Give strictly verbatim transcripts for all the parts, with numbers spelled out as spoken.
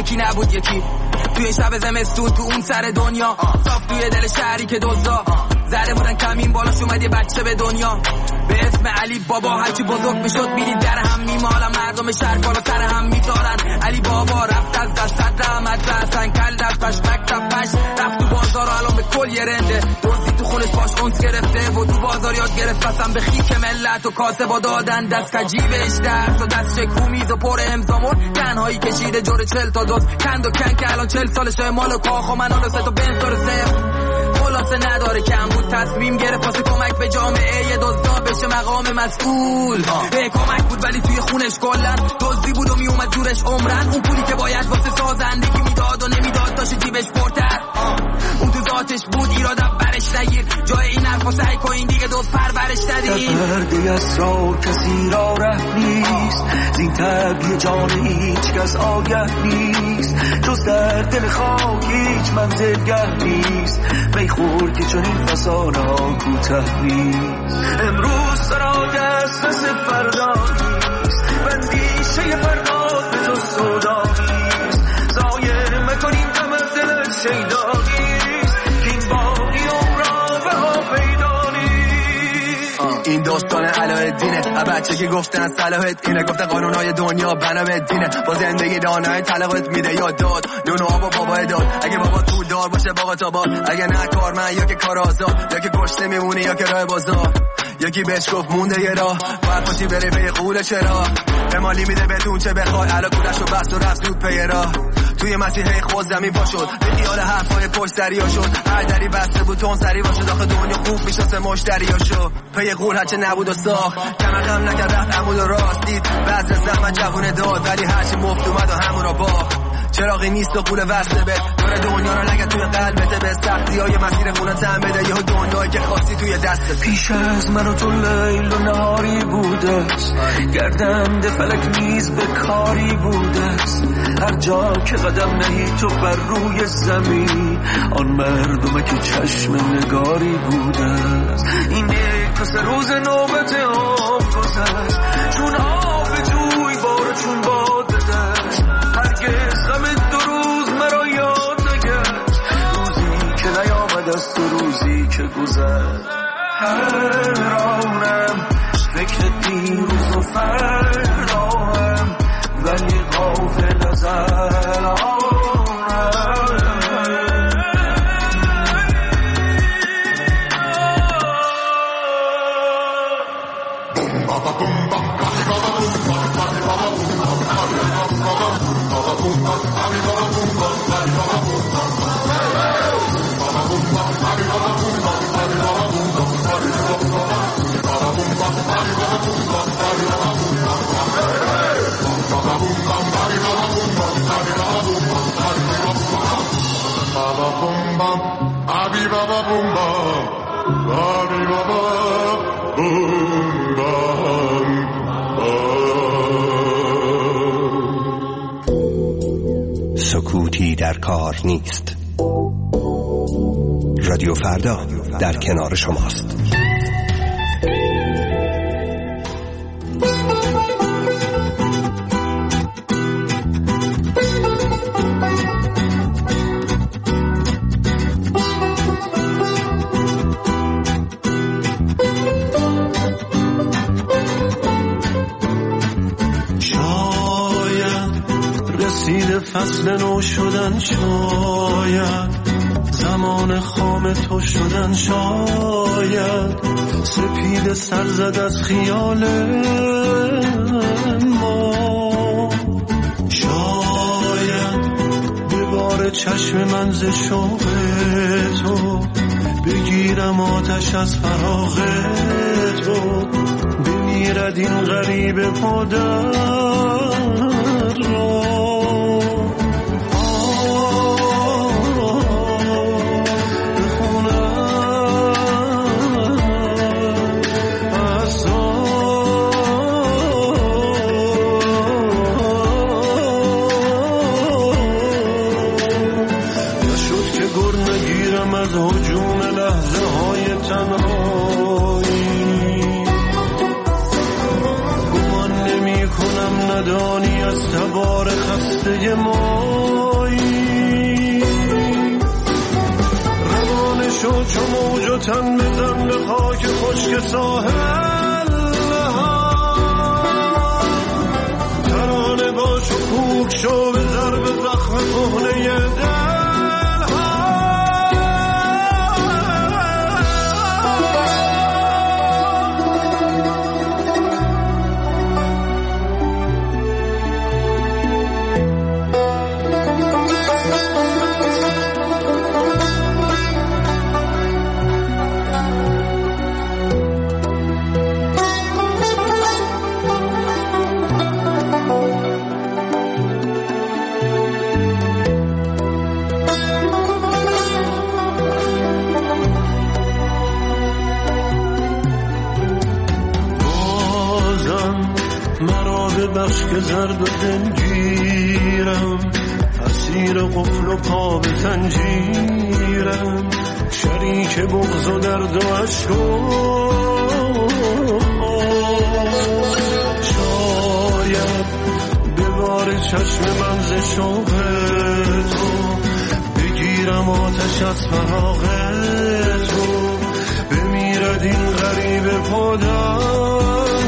یکی نبود یکی توی شب زمستون تو اون سر دنیا صاف توی دل شهری که دزدا زده بودن کمین بالاش اومد یه بچه به دنیا به اسم علی بابا هرچی بزرگ میشد میدید در هم میمالن مردم شهر بالا سر هم میذارن علی بابا رفت از دست رحمت رسن کل دستش مکتب پش رفت تو بازار و الان به کل یه رنده دزدی تو خونش باش اونس گرفته و تو بازار یاد گرفت قسم به خیک ملت و کاسه با دادن دست کجیبش درس و دست شکو میز و پر امضامون تنهایی کشیده جور چل تا دوست کند و کن که الان چل سالشه مال و کاخ و من آن سه تا بنز داره صفر خلاصه نداره کم بود تصمیم گرفت واسه کمک به جامعه یه دزدا بشه مقام مسئول به کمک بود ولی توی خونش کلن دزدی بود و میومد جورش عمرن اون پولی که باید واسه سازندگی میداد و نمیداد داشت جیبش پرتر اون تو ذاتش بود ایراد برش نگیر جای این حرفا سعی کن دیگه دوست پرورش ندید پرده اسرار کسی را ره نیست زین طبیع جان هیچ کس آگه نیست جز در دل خاک هیچ منزلگه نیست میخور که چون این فسانه ها کوته نیست امروز سرا دسترس فردا نیست بندیشه فردا به جز سودا نیست زایر مکنین دم از دل شیدا نیست که این باقی عمرا به ها پیدا نیست این داستان علاءالدینه بچه که گفتن صلاحت اینه گفته قانونهای دنیا بنا به دینه با زندگی دانای طلاقت میده یا داد نون و آب و بابا داد اگه بابا تو دار باشه بابا تا باد اگه نه کار من یا که کار آزاد یا که گشته میمونی یا که راه بازار یکی بهش گفت مونده یه راه باید پاشی بره به قول چرا امالی میده بدون چه بخوای علا کولش رو بست و رفت دود پی راه توی مسیح خود زمین پا شد به خیال حرفای پشت دریا شد هر دری بسته بود تون سری باشد آخه دنیا خوب میشناسه مشتریا شد پی قول هرچه نبود و ساخت کمر خم نکرد رفت عمود و راست دید بعض زحمت جوونه داد ولی هرچی مفت اومد و همون را باخت چراغی نیست و قول وصله بد دور دنیا رو نگه توی قلبته به سختی های مسیر خونه تن بده یه دنیایی که خواستی توی دستت پیش از من و تو لیل و نهاری بوده گردنده فلک نیز به کاری بوده هر جا که قدم نهی تو بر روی زمین آن مردمه که چشم نگاری بوده اینه که سه روز نوبت آب گذشت چون آب جوی بار چون باد دشت هرگز غم دو روز مرا یاد نگشت روزی که نیامد از تو روزی که گذشت حیرانم فکر دیروز و فرداهم ولی غافل از الانم سکوتی در کار نیست. رادیو فردا در کنار شماست. فصل نو شدن شاید زمان خام تو شدن شاید سپید سر زد از خیال ما شاید به بار چشم من ز شوق تو بگیرم آتش از فراق تو بمیرد این غریب پادر را ندانی از تبار خسته مایی. روانه شو چو موج و تن بزن به خاک خشک ساحل، ترانه باش و کوک شو به ضرب زخم کهنه دل. که زرد و دلگیرم، اسیر قفل و پا به زنجیرم، شریک بغض و درد و عشق و شاید به بار چشم من ز شوق تو بگیرم آتش از فراق تو، بمیرد این غریب پادر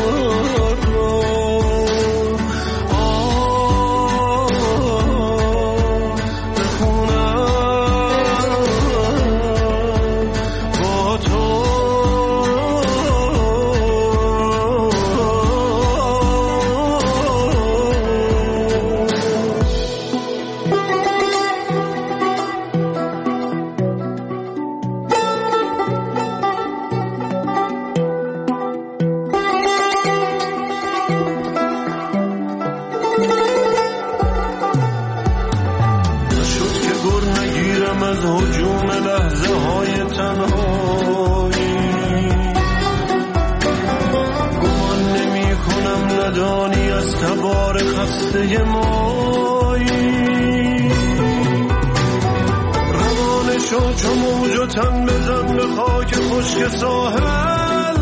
تن بزن به خاک خشک ساحل،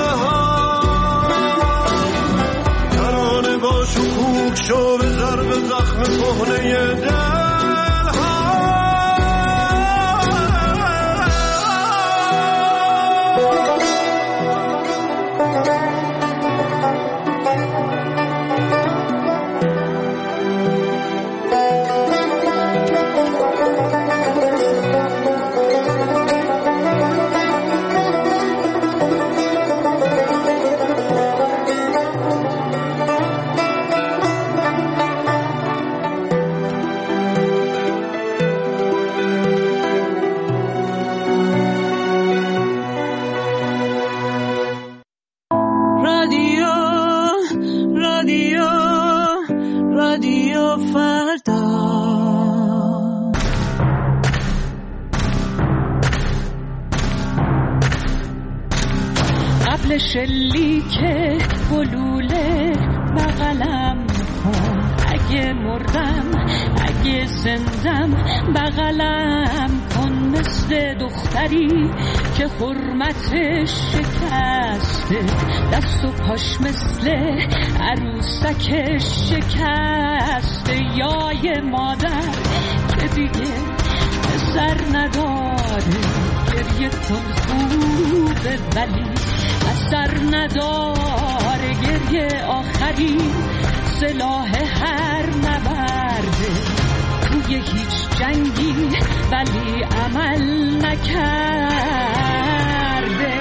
ترانه باش و کوک شو به ضرب زخم کهنه دل. شلیک گلوله بغلم کن، اگه مردم اگه زندم بغلم کن، مثل دختری که حرمتش شکسته، دست و پاش مثل عروسکش شکسته، یای مادر که دیگه پسر نداره، گریه کن خوبه ولی اثر نداره، گریه آخری سلاح هر نبرده، توی هیچ جنگی ولی عمل نکرده.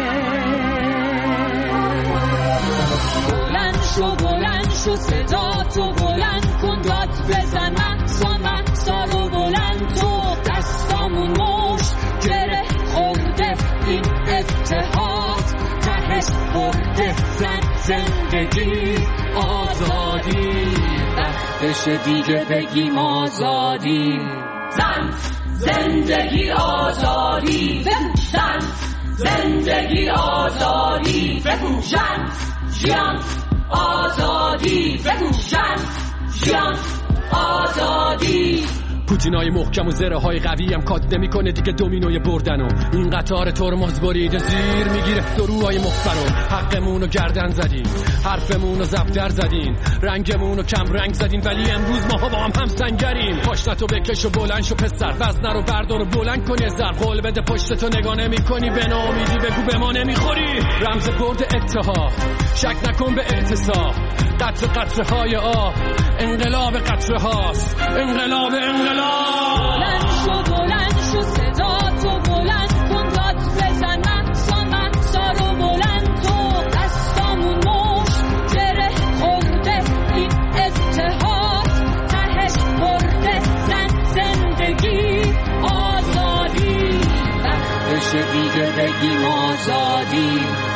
بلند شو بلند شو صدا تو بلند کن، داد بزن مقصا مقصا رو بلند تو، دستامون مشت گره خورده این اتحاد، تهش برده زن زندگی آزادی، وقتش دیگه بگیم آزادی. زن زندگی آزادی، زن زندگی آزادی، بگو جن جیان آزادی، بگو جن جیان آزادی. پوتینای محکم و زره های قوی هم کات نمیکنه دیگه دومینوی بردنو. این قطار ترمز بریده زیر میگیره دروهای مخبرو. حقمونو گردن زدین، حرفمونو زبدر زدین، رنگمونو کم رنگ زدین، ولی امروز ماها با هم هم سنگریم. پاشنتو بکش و بلند شو پسر، وزنه رو بردار و بلند کن یه ذره. قول بده پشتتو نگاه نمی‌کنی، به ناامیدی بگو به ما نمیخوری. رمز برد اتحاد، شک نکن به اعتصاب. قطر قطره های آب، انقلاب قطره هاست. انقلاب انقلاب. بلند شو بلند شو صدا تو بلند کن، داد بزن مهسا مهسا رو بلند تو. دستامون مش گره خورده این اتحاد، تهش برده زن زندگی آزادی. وقتش دیگه بگیم آزادی،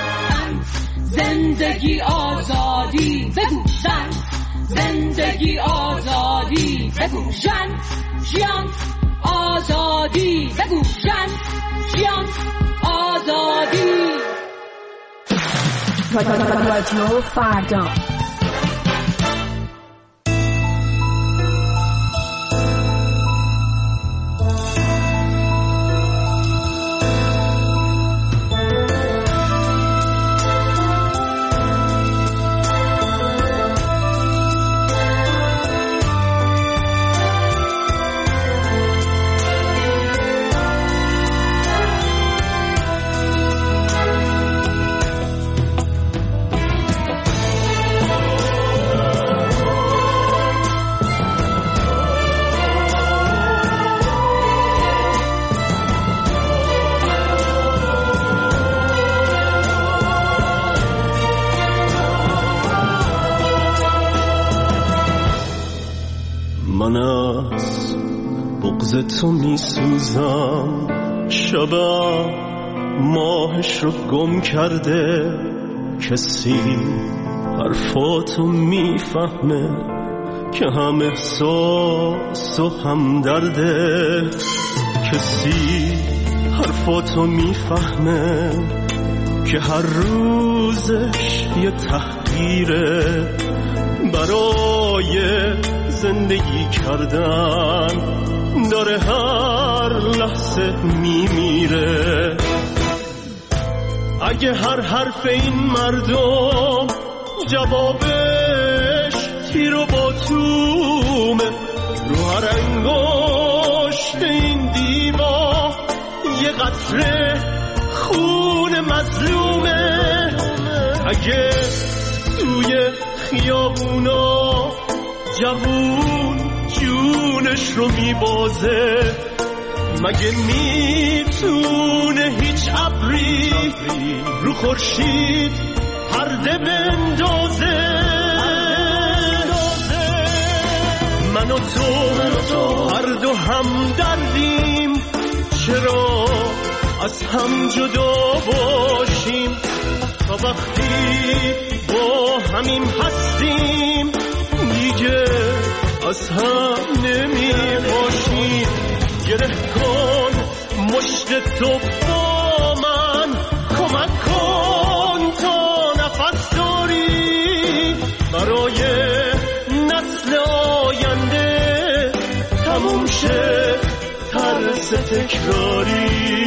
زندگی آزادی. بگو زن زندگی آزادی. بگو جن جیان آزادی. بگو جن جیان آزادی. رادیو فردا. من از بغض تو می سوزم، شبم ماهش رو گم کرده. کسی حرفاتو می فهمه که هم احساس و هم درده. کسی حرفاتو می فهمه که هر روزش یه تحقیره. برای زندگی کردن داره هر لحظه میمیره. اگه هر حرف این مردم جوابش تیر و باتومه، رو هر انگشت این دیوا یه قطره خون مظلومه. اگه توی خیابونا جوون جونش رو میبازه، مگه میتونه هیچ ابری رو خورشید پرده بندازه؟ من و تو هر دو هم دردیم، چرا از هم جدا باشیم؟ تا وقتی با همیم هستیم دیگه از هم نمی باشیم. گره کن مشت تو با من، کمک کن تا نفس داری برای نسل آینده تموم شه ترس تکراری.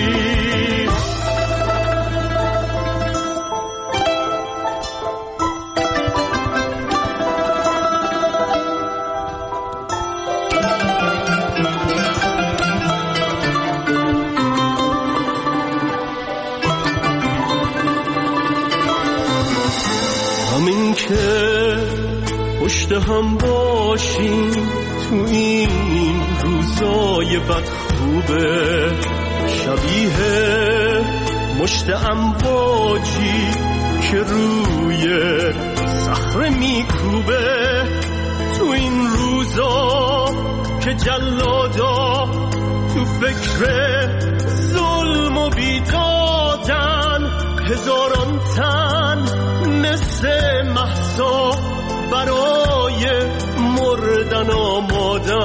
همین که پشت هم باشیم تو این روزای بد خوبه، شبیه مشت امواجی که روی صخره میکوبه. تو این روزا که جلادا تو فکر ظلم و بیدادن، هزاران تن مثل مهسا برای مردن آمادن.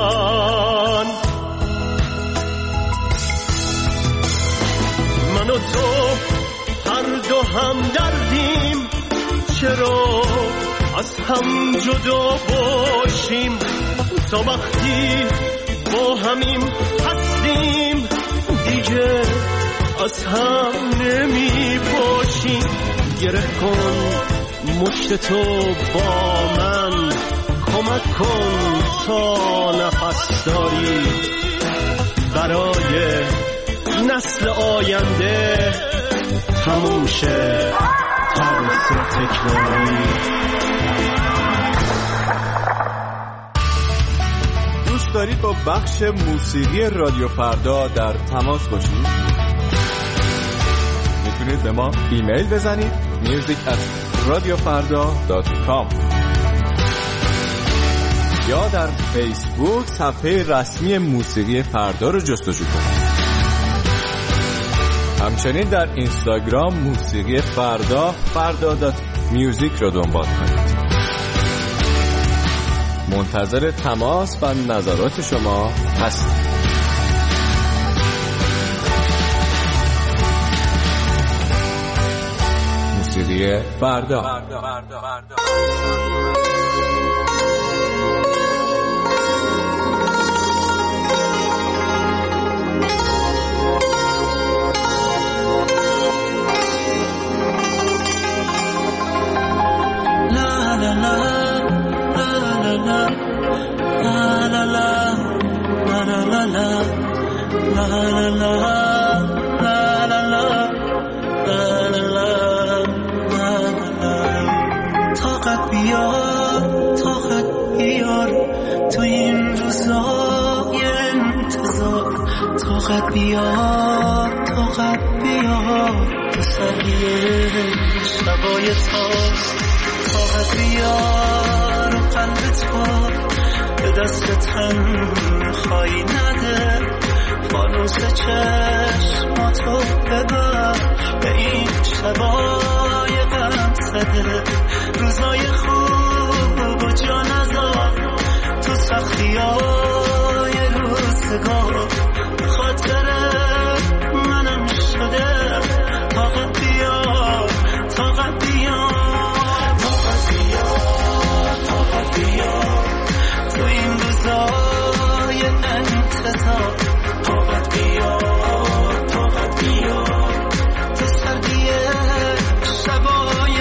من و تو هر دو هم دردیم، چرا از هم جدا باشیم؟ تا وقتی با همیم هستیم دیگه از هم نمی باشیم. گره کن مشت تو با من، کمک کن تا نفس داری برای نسل آینده تموم شه ترس تکراری. دوست دارید با بخش موسیقی رادیو فردا در تماس باشید؟ میتونید به ما ایمیل بزنید میوزیک ات رادیو فردا دات کام یا در فیسبوک صفحه رسمی موسیقی فردا رو جستجو کنید. همچنین در اینستاگرام موسیقی فردا فردا دات میوزیک رو دنبال کنید. منتظر تماس و نظرات شما هستیم. موسیقی فردا. طاقت بیار طاقت بیار تو این روزای انتظار. طاقت بیار طاقت بیار تو سریع شبای تاست. طاقت بیار و قلب تو به دست تنهایی نده. فانوس چشماتو ببر به این شبای غم زده. روزای خوب و جا نذار تو سختیای روزگار. خاطر منم شده طاقت بیار طاقت بیار طاقت بیار طاقت بیار تو این روزای انتظار. طاقت بیار طاقت بیار تو سردی شبای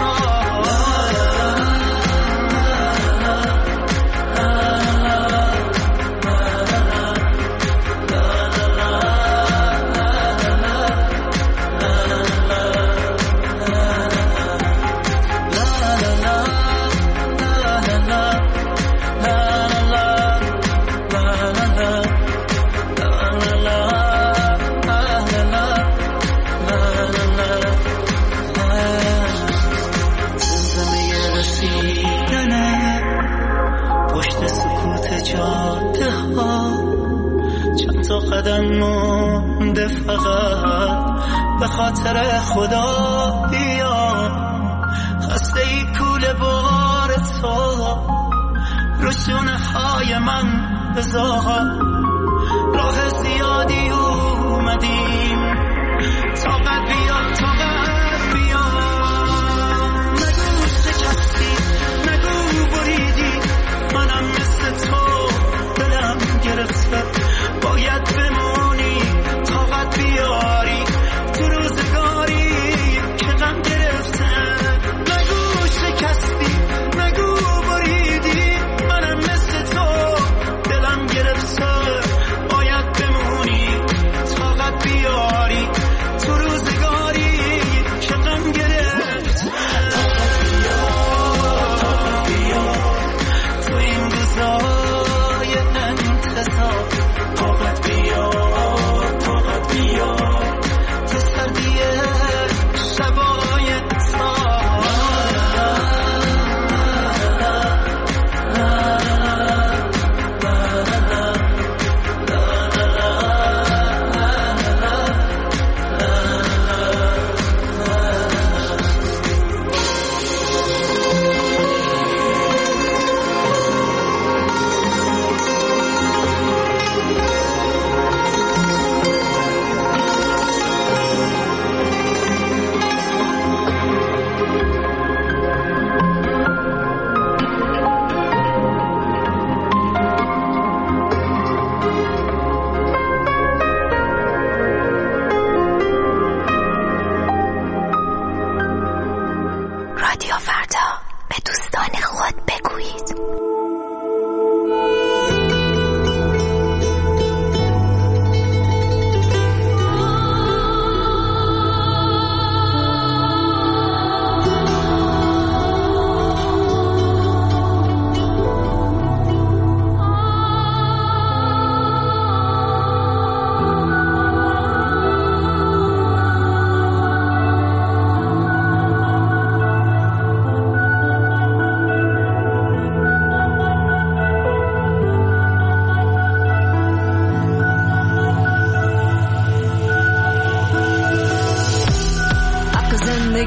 قدم مونده فقط به خاطر خدا بیا. خسته ای کول بار تو روشونه های من بذار. راه زیادی اومدیم طاقت بیا طاقت بیا. نگو شکستی نگو بریدی منم مثل تو دلم گرفته. باید بمونی طاقت بیاری تو روزگاری که غم گرفته. نگو شکستی نگو بریدی منم مثل تو دلم گرفته. باید بمونی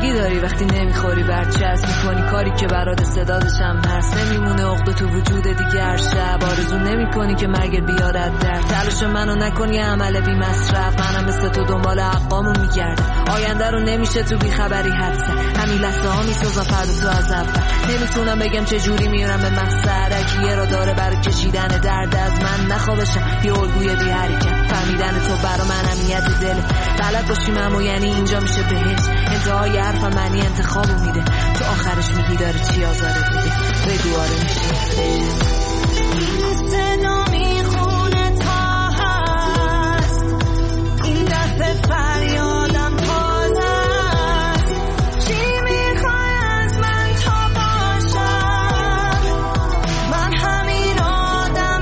خستگی داری وقتی نمیخوری برچسب میکنی کاری که برات استعدادشم هست، نمیمونه عقده تو وجود دیگه هر شب آرزو نمیکنی که مرگ بیارد در تلاش منو نکنی عمل بی مصرف، منم مثل تو دنبال حقامون میگردم، آینده رو نمیشه تو بی خبری حدسه، همین لحظه ها میسازم فردا تو از اول، نمیتونم بگم چه جوری میرم به مقصد، اگه را داره برای کشیدن درد از من نخوابشم یه الگوی بی حرکت، فهمیدن تو برا من امنیت دل، بلد باشیم اما یعنی اینجا میشه بهش، انتهای حرفم معنی انتخابو میده، تو آخرش میگی داره چی آزارت میده، بگو آره میشه. صدا میخونه تا هست این دفعه فریادم تازه است، چی میخوای از من تا باشم، من همین آدم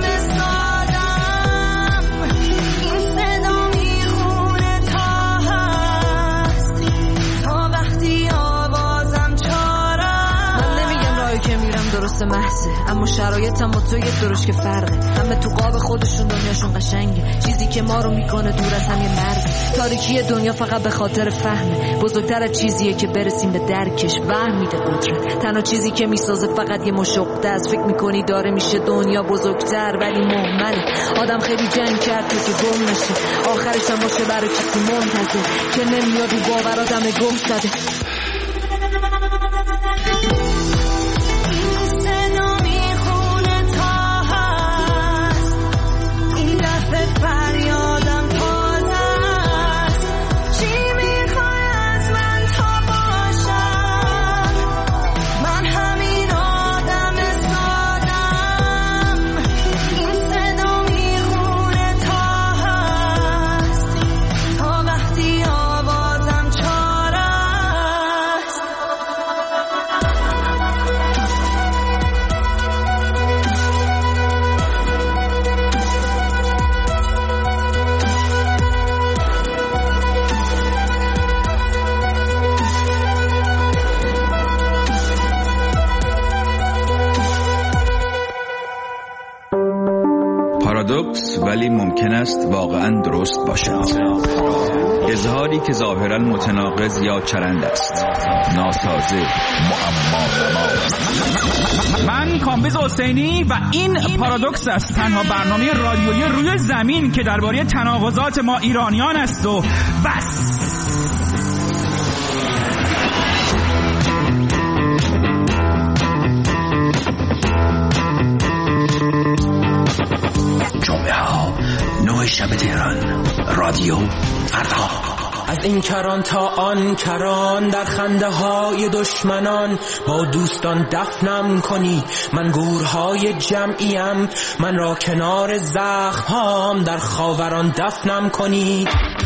سادم، این صدا میخونه تا هست تا وقتی آوازم چارم، من نمیگم راهی که میرم درست محضه، اما شرایطم با تو یه درش که فرقه، همه تو قاب خودشون دنیاشون قشنگه، چیزی که ما رو میکنه دور از هم یه مرز، تاریکی دنیا فقط به خاطر فهمه، بزرگتر از چیزیه که برسیم به درکش، وهم میده قدرت، تنها چیزی که میسازه فقط یه مشقه است، فکر میکنی داره میشه دنیا بزرگتر ولی مهمله، آدم خیلی جنگ کرد تو که گم نشه، آخرش هم باشه برای کسی منتظر که نمیاد و باورات همه گم زده. فریادم تازه است، چی میخوای از من تا باشم، من همین آدم سادم، این صدا میخونه تا هست تا وقتی آوازم چاره است. پارادوکس ولی ممکن است واقعا درست باشد، اظهاری که ظاهرا متناقض یا چرند است، ناسازه، معما. من کامبیز حسینی و این پارادوکس است، تنها برنامه رادیویی روی زمین که درباره تناقضات ما ایرانیان است و بس. جمعه ها نوع شب تهران، رادیو فردا. از این کران تا آن کران، در خنده های دشمنان با دوستان دفنم کنی، من گورهای جمعیم، من را کنار زخم‌هام در خاوران دفنم کنی.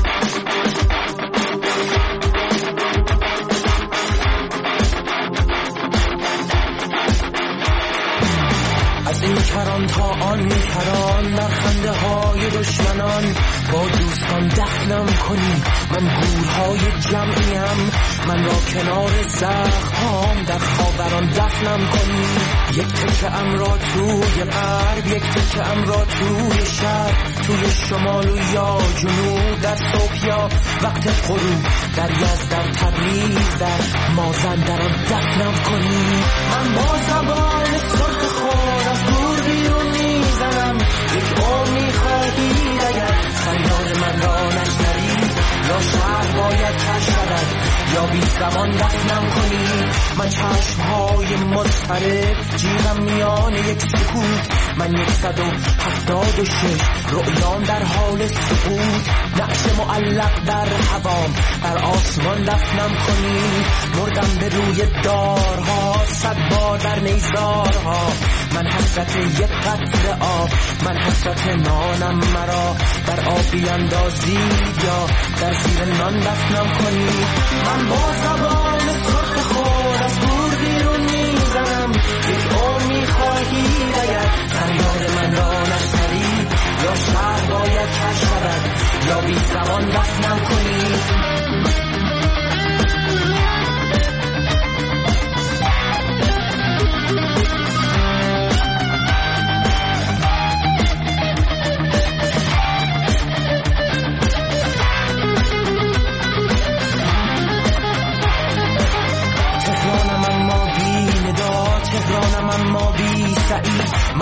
از این کران تا آن کران، در خنده های دشمنان با دوستان دفنم کنی، من گورهای جمعیم، من را کنار زخم‌هام در خاوران دفنم کنی. یک تکه ام را توی غرب، یک تکه ام را توی شرق، توی شمال و یا جنوب، در صبح یا وقت غروب، در یزد، در تبریز، در مازندران دفنم کنی. من با زبان سرخ خود از دور بیرون میزنم، یک عمر میخواهی اگر فریاد من را نشنوی، یا شهر باید کش شود یا بی زبان دفنم کنی. من چشمهای مضطرب جیغم میان یک سکوت، من یکصد و هفتاد و شش رؤیام در حال سقوط، نقش معلق در هوام در آسمان دفنم کنی. مردم به روی دارها صد بار در نیزارها، من حسرت یک قطره آب، من حسرت نانم، مرا در آب بیندازید یا در زیر نان دفنم کنی. من با زبان سرخ خود از دور بیرون میزنم، یک عمر میخواهی اگر فریاد من را نشنوی، یا شهر باید کش شود یا بی زبان دفنم کنی.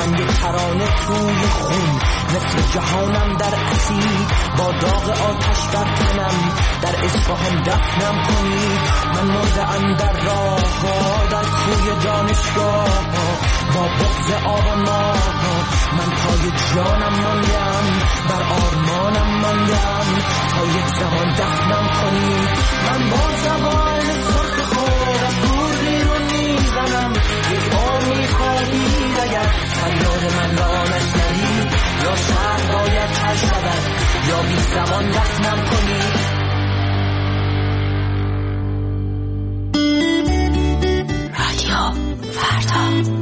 من یک ترانه توی خون، نصف جهانم در اسید با داغ آتش در تنم، در اصفهان دفنم کنید. من مرده‌ام در راه ها، در کوی دانشگاه با بغض آب و ماه. من پای جانم ماندم، بر آرمانم ماندم، تا یک زمان دفنم کنید. من با زبان سرخ خود از دور بیرون میزنم، یک بار میخواهید اگر فریاد من را نشنوید، یا شهر باید حل شود یا بی زبان دفنم کنید. رادیو فردا.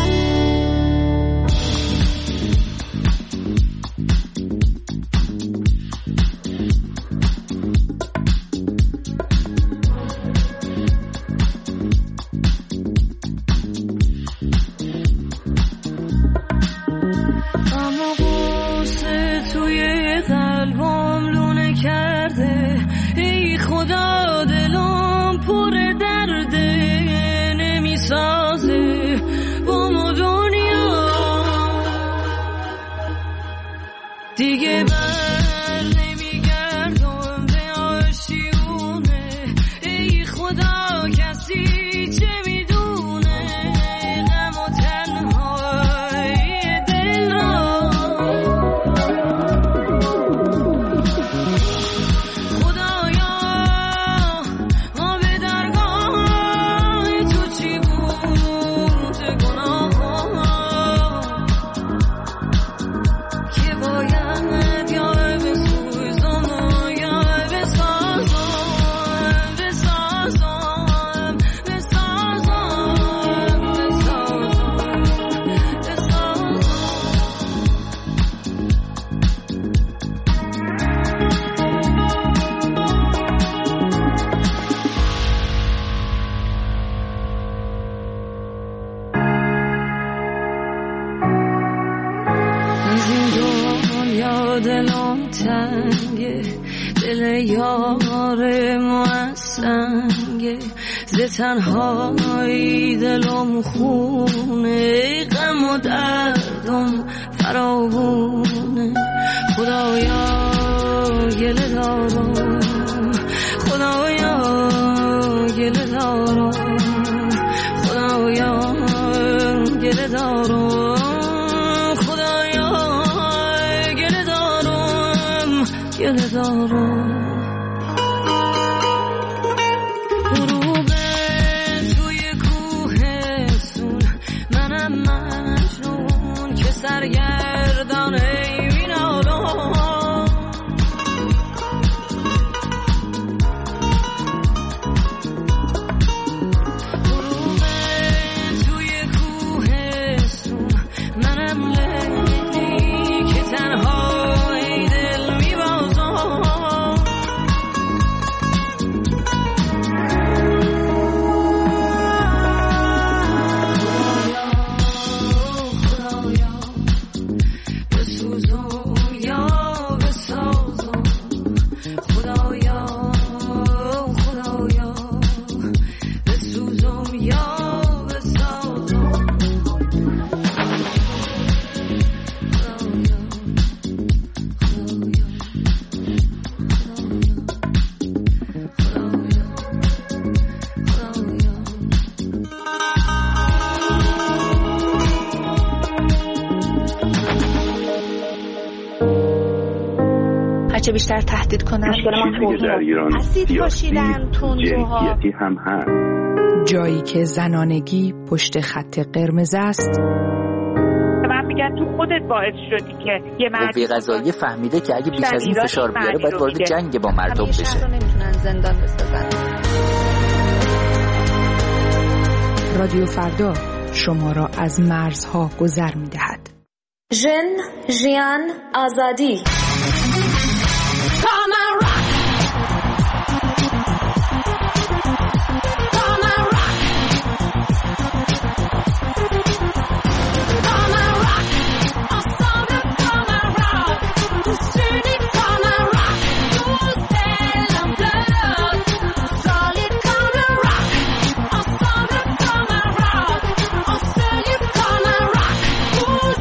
دیگه بر نمیگردم به آشیونه، ای خدا کسی چه میدونه غم و تنهای دل را. خدایا ما به درگاه تو چی بود گناه که باید دلم تنگه، دل یار ما سنگه، ز تنهایی دلم خونه، غم و دردم فراوونه. خدایا گله دارم، خدایا گله دارم، خدایا گله دارم، گله دارم. غروب توی کوهستون، منم مجنون که سرگردانه مینالم. غروب توی کوهستون، منم لیلی که تنها چه بیشتر تهدید کنن. مشکل ما در ایران اسید پاشیدن تندروها، هم هست. جایی که زنانگی پشت خط قرمز است. من میگن تو خودت باعث شدی که یه مرد قوه قضاییه فهمیده که اگه بیش از این فشار بیاره باید وارد جنگ با مردم بشه. همیشه نمیتونن زندان بسازن. رادیو فردا شما را از مرزها گذر میدهد. ژن، ژیان، آزادی. Come and rock. Come and rock. Come and rock. Ensemble, come and rock. Tous unis, come and rock. Tous belles en bleu. Solide, come and rock. Ensemble, come and rock. On se lève, come and rock. Tous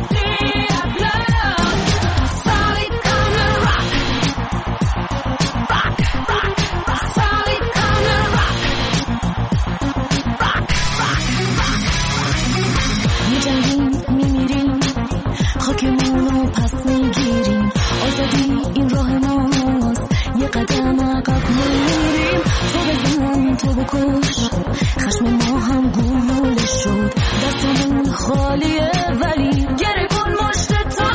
گوش خشم ما هم گلوله شد دستمون خالیه ولی گره کن مشت تا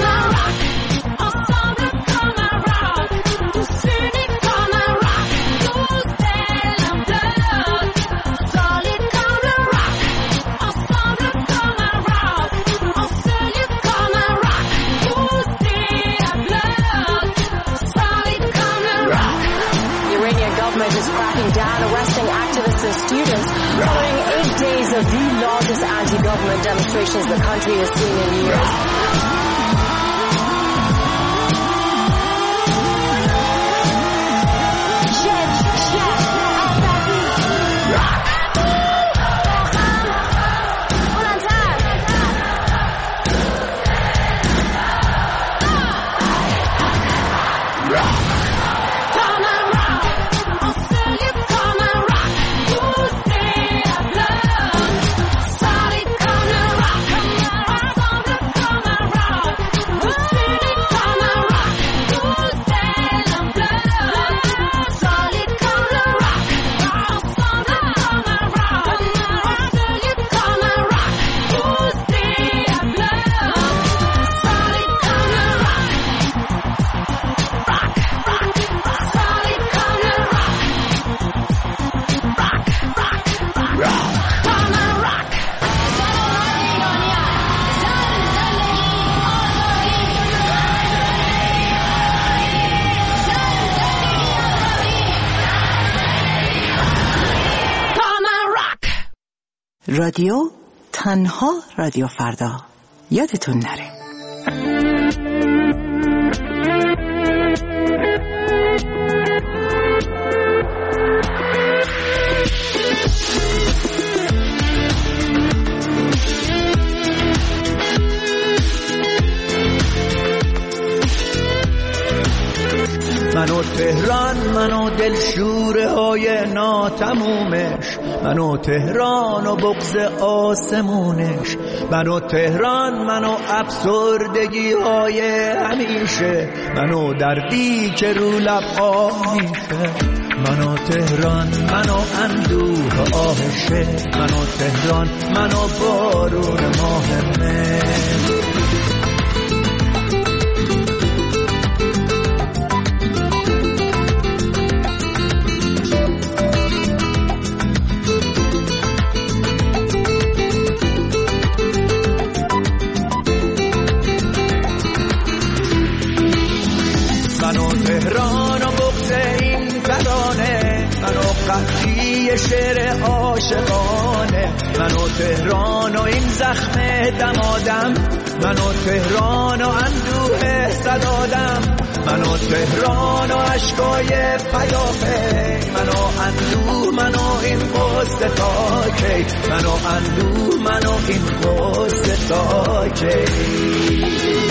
students following eight days of the largest anti-government demonstrations the country has seen in years. رادیو تنها رادیو فردا یادتون نره. منو تهران، منو دلشوره های ناتمومش، منو تهران و بغض آسمونش، منو تهران، منو افسردگی های همیشه، منو دردی که رو لب آه میشه. منو تهران، منو اندوه آهشه، منو تهران، منو بارون ماه مه. قطعی شعر عاشقانه، منو تهران و این زخم دمادم، منو تهران و اندوه صدادم، منو تهران و عشقای پیاپی، منو اندوه، منو این قصه تا کی، منو اندوه، منو این قصه تا کی.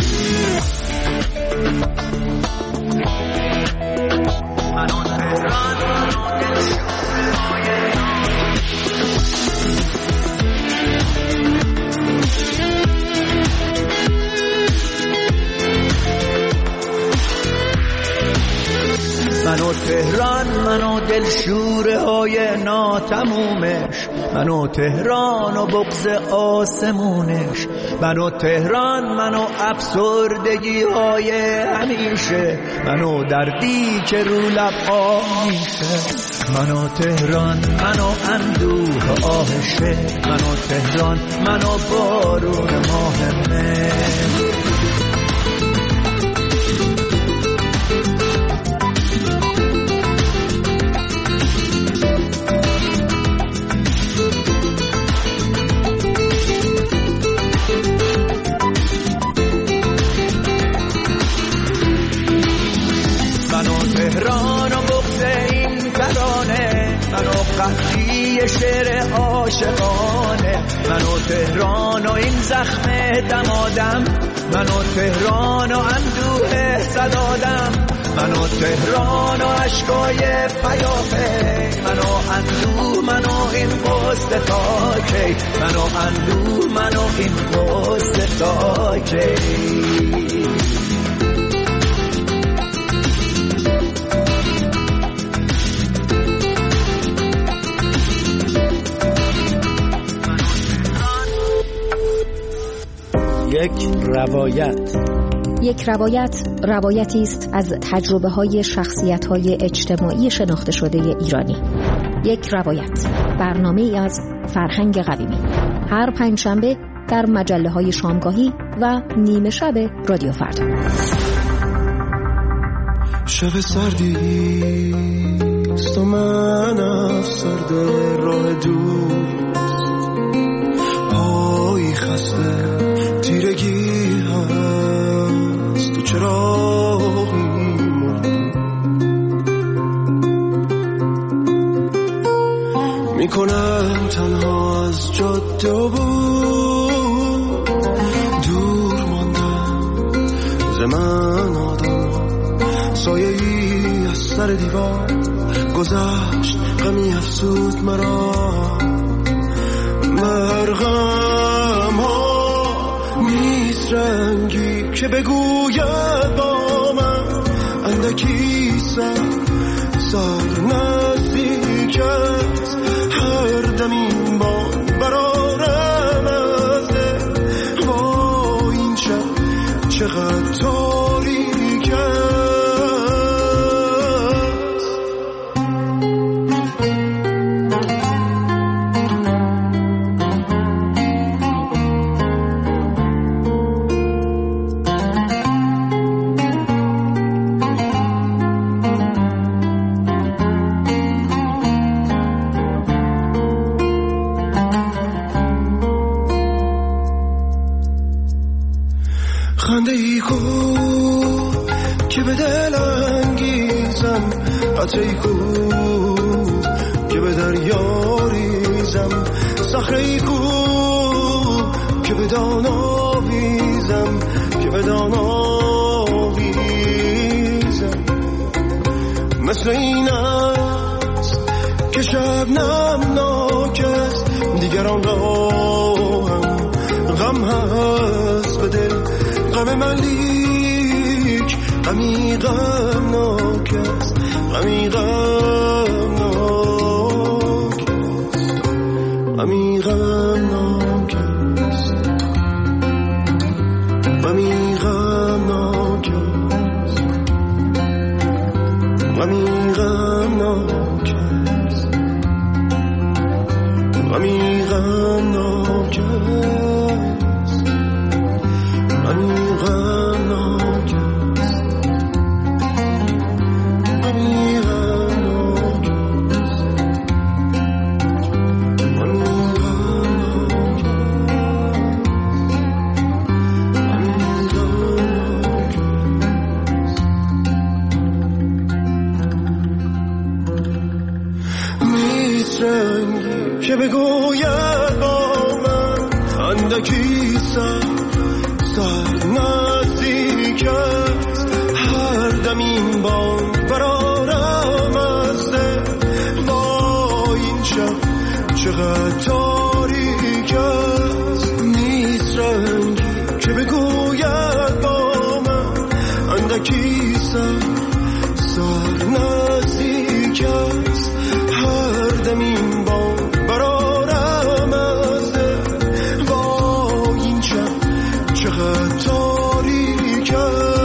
منو تهران، منو تهران، منو دلشوره های ناتمومش، منو تهران و بغض آسمونش، منو تهران، منو افسردگی های همیشه، منو دردی که رو لب آه میشه. منو تهران، منو اندوه آهشه، منو تهران، منو بارون ماه مه. قطعی شعر عاشقانه، منو تهران و این زخم دمادم، منو تهران و اندوه صدادم، منو تهران و عشقای پیاپی، منو اندوه، منو این قصه تا کی، منو اندوه، منو این قصه تا کی. یک روایت. یک روایت روایتی است از تجربه های شخصیت های اجتماعی شناخته شده ایرانی. یک روایت، برنامه ای از فرهنگ قویمی، هر پنجشنبه در مجله های شامگاهی و نیمه شب رادیو فردا. شب سردیست و من افسرد راه دور، پایی خسته تیرگی هست و چراغی میکنم تنها از جاده و بود، دور ماندم ز من آدم، سایه ای از سر دیوار گذشت، غمی افسود مرا. مرغم ها نیست رنگی که بگوید با من، اندکی سر سر نزدیک است، هر دم این بان برارم از دل. با این شب چقدر تاریک است. خنده ای کو که به دل انگیزم، قطره ای کو که به دریا ریزم، صخره ای کو که به دان آویزم، که به دان آویزم. مثل این است که شبنم ناکس، دیگران را هم غم هست به دل، غم من لیک غمی غم ناک است، غمی غم ناک است، غمی غم ناک است، غمی غم ناک است، غمی غم ناک است، غمی غم ناک است. که بگوید با من، اندکی سر سر نزدیک است، هر دم این بان برارم از دل. با این شب چقدر تاریک است. نیست رنگی که بگوید با من، اندکی سر سر نزدیک است، هر دم این بان برارم از دل. با این شب چقدر تاریک است.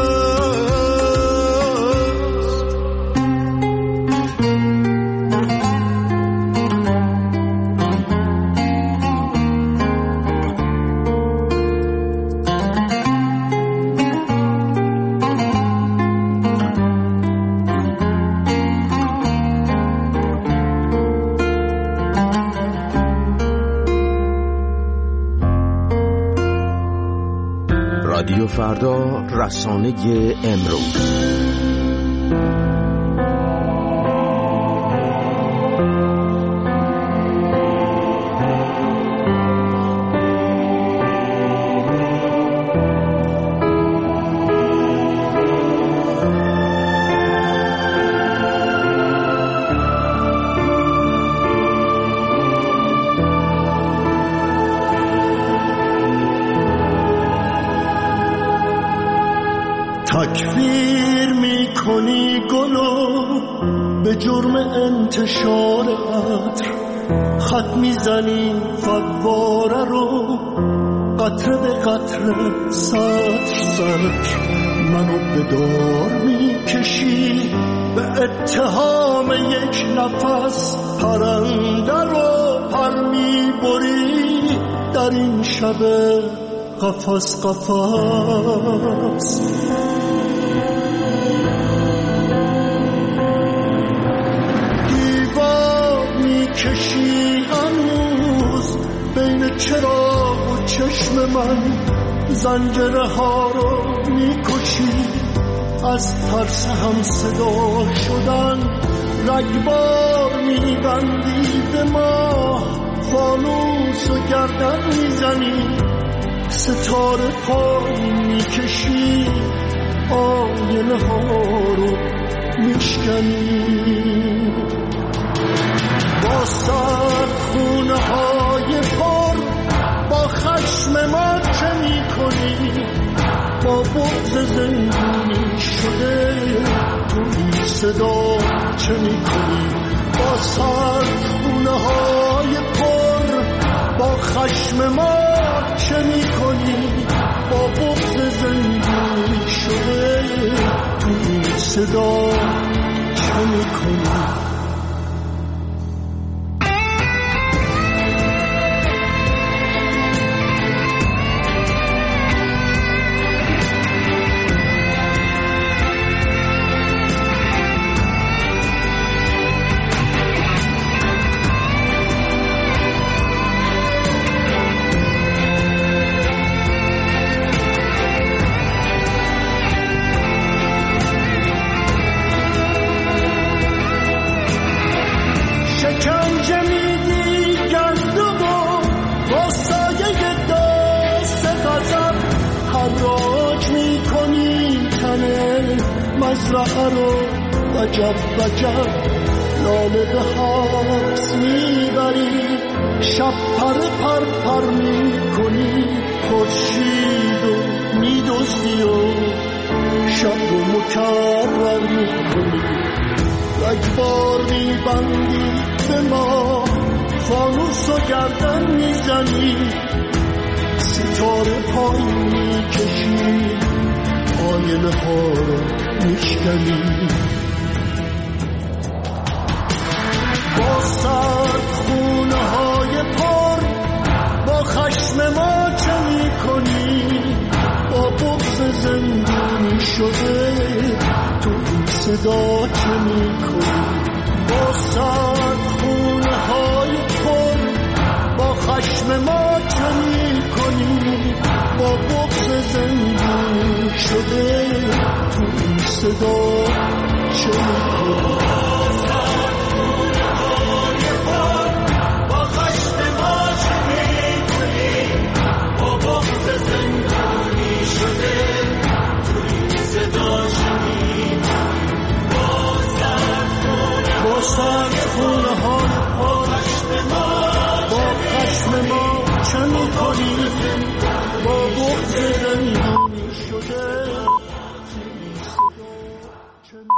رادیو فردا، رسانه امروز. تکفیر میکنی گلو به جرم انتشار عطر، خط میزنی فواره رو قطره به قطره سطر سطر منو به دار میکشی، به اتهام یک نفس پرنده رو پر میبری در این شب قفس قفس. دیوار میکشی هنوز بین چراغ و چشم من، زنجره ها رو میکشی از ترس هم صدا شدن، رگبار میبندی به ما، فانوس و گردن میزنی، ستاره پای میکشی، آینه ها رو میشکنی. با سرخونه های پر با خشم ما چه میکنی، با بغض زندونی شده تو این صدا چه میکنی. با سرخونه های پر با خشم ما چه میکنی، با بغض زندونی شده تو این صدا چه میکنی. مزرعه رو وجب وجب لاله به حبس میبری، شب پر پر پر میکنی، خورشید رو میدزدی و شب رو مکرر میکنی، رگبار میبندی به ما، فانوس و گردن میزنی، ستاره پای میکشی، آینه ها رو میشکنی. با سردخونه های پر با خشم ما چه میکنی، با بغض زندونی شده تو این صدا چه میکنی. با سردخونه های پر با خشم ما چه میکنی، با بغض زندونی شده تو این صدا چه میکنی. با خشم ما چه میکنی، با بغض زندونی شده تو این صدا چه میکنی. با سرخونه های با خشم ما با خشم ما چه میکنی، با بغض زندونی شده تو این صدا چه میکنی.